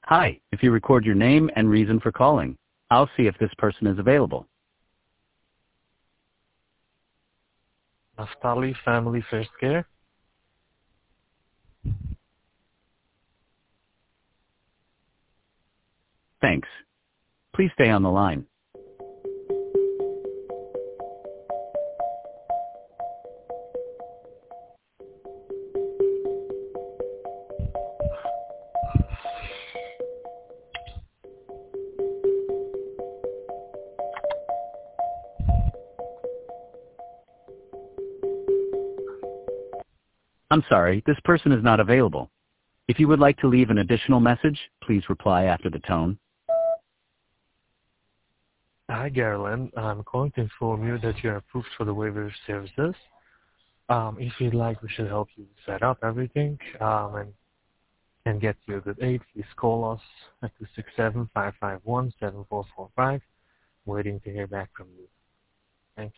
Hi, if you record your name and reason for calling, I'll see if this person is available. Naftali Family First Care. Thanks. Please stay on the line. I'm sorry, this person is not available. If you would like to leave an additional message, please reply after the tone. Hi, Garland. I'm calling to inform you that you're approved for the waiver services. If you'd like, we should help you set up everything and get you a good aid. Please call us at 267-551-7445. Waiting to hear back from you.